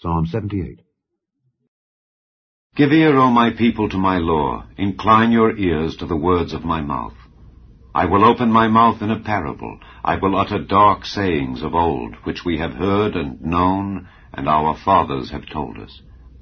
Psalm 78. Give ear, O my people, to my law. Incline your ears to the words of my mouth. I will open my mouth in a parable. I will utter dark sayings of old, which we have heard and known, and our fathers have told us.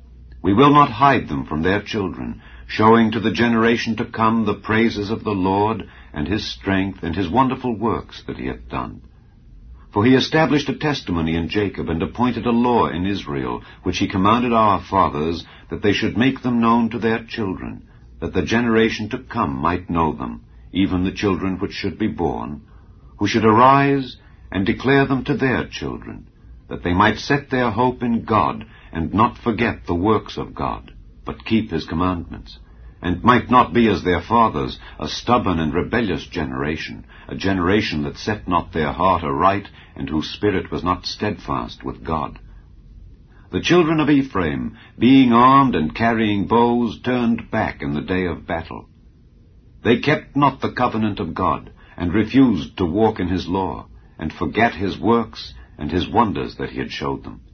We will not hide them from their children, showing to the generation to come the praises of the Lord, and his strength, and his wonderful works that he hath done. For he established a testimony in Jacob, and appointed a law in Israel, which he commanded our fathers, that they should make them known to their children, that the generation to come might know them, even the children which should be born, who should arise and declare them to their children, that they might set their hope in God, and not forget the works of God, but keep his commandments, and might not be as their fathers, a stubborn and rebellious generation, a generation that set not their heart aright, and whose spirit was not steadfast with God. The children of Ephraim, being armed and carrying bows, turned back in the day of battle. They kept not the covenant of God, and refused to walk in his law, and forget his works and his wonders that he had showed them.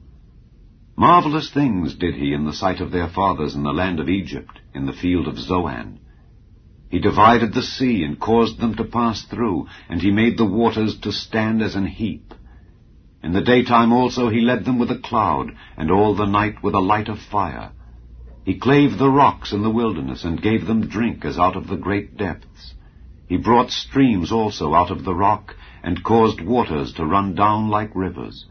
Marvelous things did he in the sight of their fathers in the land of Egypt, in the field of Zoan. He divided the sea, and caused them to pass through, and he made the waters to stand as an heap. In the daytime also he led them with a cloud, and all the night with a light of fire. He clave the rocks in the wilderness, and gave them drink as out of the great depths. He brought streams also out of the rock, and caused waters to run down like rivers.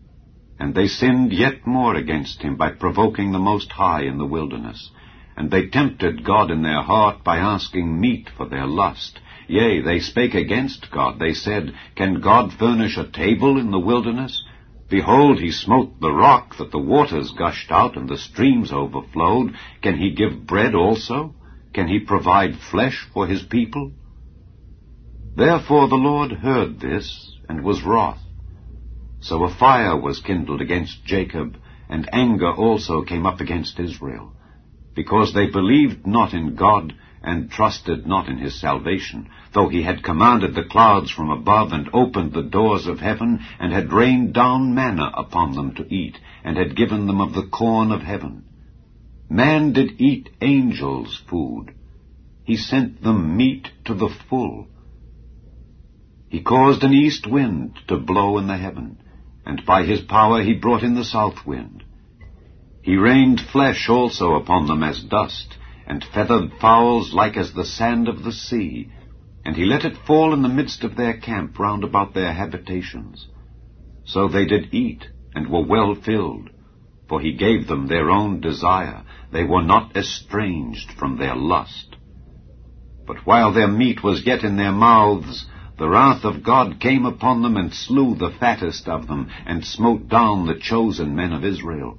And they sinned yet more against him by provoking the Most High in the wilderness. And they tempted God in their heart by asking meat for their lust. Yea, they spake against God. They said, Can God furnish a table in the wilderness? Behold, he smote the rock, that the waters gushed out, and the streams overflowed. Can he give bread also? Can he provide flesh for his people? Therefore the Lord heard this, and was wroth. So a fire was kindled against Jacob, and anger also came up against Israel, because they believed not in God, and trusted not in his salvation, though he had commanded the clouds from above, and opened the doors of heaven, and had rained down manna upon them to eat, and had given them of the corn of heaven. Man did eat angels' food. He sent them meat to the full. He caused an east wind to blow in the heaven, and by his power he brought in the south wind. He rained flesh also upon them as dust, and feathered fowls like as the sand of the sea, and he let it fall in the midst of their camp round about their habitations. So they did eat, and were well filled, for he gave them their own desire. They were not estranged from their lust. But while their meat was yet in their mouths, the wrath of God came upon them, and slew the fattest of them, and smote down the chosen men of Israel.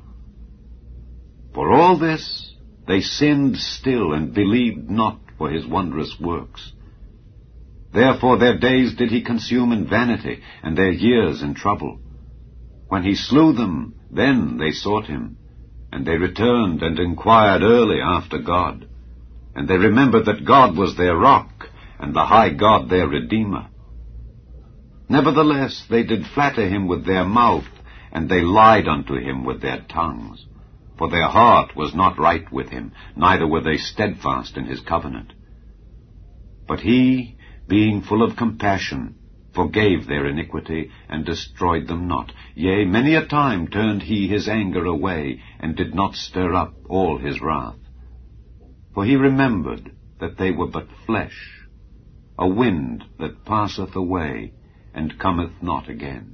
For all this they sinned still, and believed not for his wondrous works. Therefore their days did he consume in vanity, and their years in trouble. When he slew them, then they sought him, and they returned and inquired early after God. And they remembered that God was their rock, and the high God their Redeemer. Nevertheless they did flatter him with their mouth, and they lied unto him with their tongues. For their heart was not right with him, neither were they steadfast in his covenant. But he, being full of compassion, forgave their iniquity, and destroyed them not. Yea, many a time turned he his anger away, and did not stir up all his wrath. For he remembered that they were but flesh, a wind that passeth away, and cometh not again.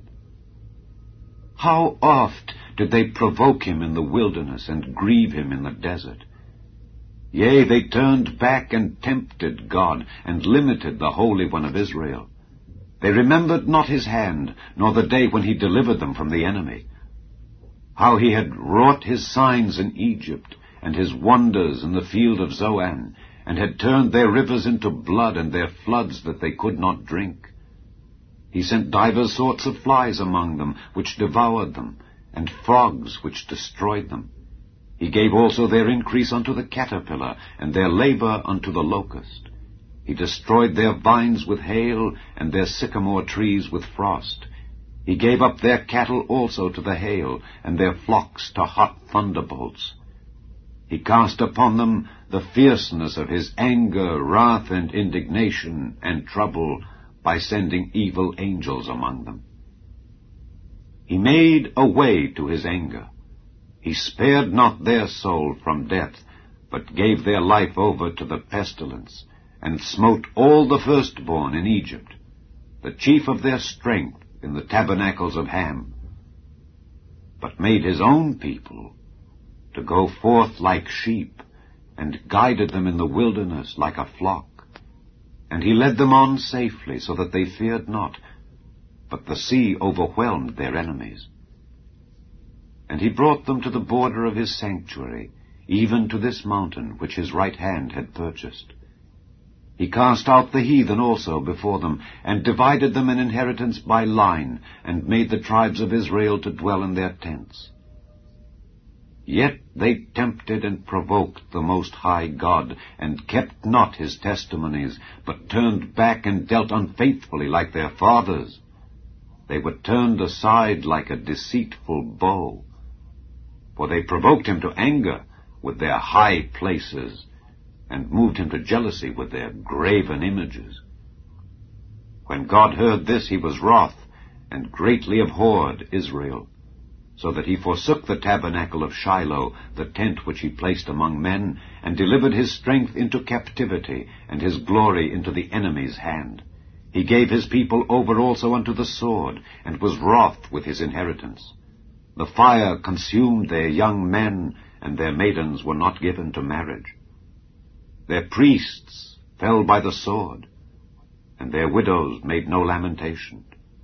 How oft did they provoke him in the wilderness, and grieve him in the desert? Yea, they turned back and tempted God, and limited the Holy One of Israel. They remembered not his hand, nor the day when he delivered them from the enemy. How he had wrought his signs in Egypt, and his wonders in the field of Zoan, and had turned their rivers into blood, and their floods that they could not drink. He sent divers sorts of flies among them, which devoured them, and frogs which destroyed them. He gave also their increase unto the caterpillar, and their labor unto the locust. He destroyed their vines with hail, and their sycamore trees with frost. He gave up their cattle also to the hail, and their flocks to hot thunderbolts. He cast upon them the fierceness of his anger, wrath, and indignation, and trouble, by sending evil angels among them. He made a way to his anger. He spared not their soul from death, but gave their life over to the pestilence, and smote all the firstborn in Egypt, the chief of their strength in the tabernacles of Ham, but made his own people to go forth like sheep, and guided them in the wilderness like a flock. And he led them on safely, so that they feared not, but the sea overwhelmed their enemies. And he brought them to the border of his sanctuary, even to this mountain which his right hand had purchased. He cast out the heathen also before them, and divided them an inheritance by line, and made the tribes of Israel to dwell in their tents. Yet they tempted and provoked the Most High God, and kept not his testimonies, but turned back and dealt unfaithfully like their fathers. They were turned aside like a deceitful bow. For they provoked him to anger with their high places, and moved him to jealousy with their graven images. When God heard this, he was wroth, and greatly abhorred Israel, so that he forsook the tabernacle of Shiloh, the tent which he placed among men, and delivered his strength into captivity, and his glory into the enemy's hand. He gave his people over also unto the sword, and was wroth with his inheritance. The fire consumed their young men, and their maidens were not given to marriage. Their priests fell by the sword, and their widows made no lamentation.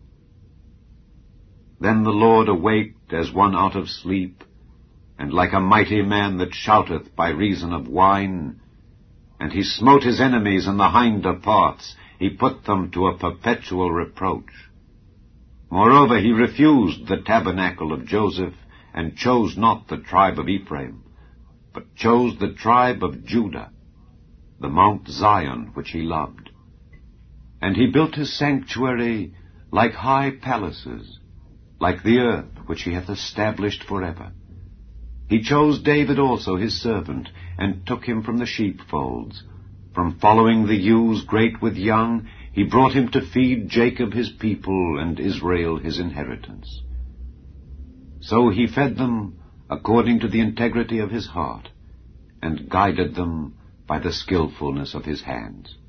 Then the Lord awaked as one out of sleep, and like a mighty man that shouteth by reason of wine. And he smote his enemies in the hinder parts, he put them to a perpetual reproach. Moreover, he refused the tabernacle of Joseph, and chose not the tribe of Ephraim, but chose the tribe of Judah, the Mount Zion which he loved. And he built his sanctuary like high palaces, like the earth which he hath established forever. He chose David also his servant, and took him from the sheepfolds. From following the ewes great with young, he brought him to feed Jacob his people, and Israel his inheritance. So he fed them according to the integrity of his heart, and guided them by the skillfulness of his hands.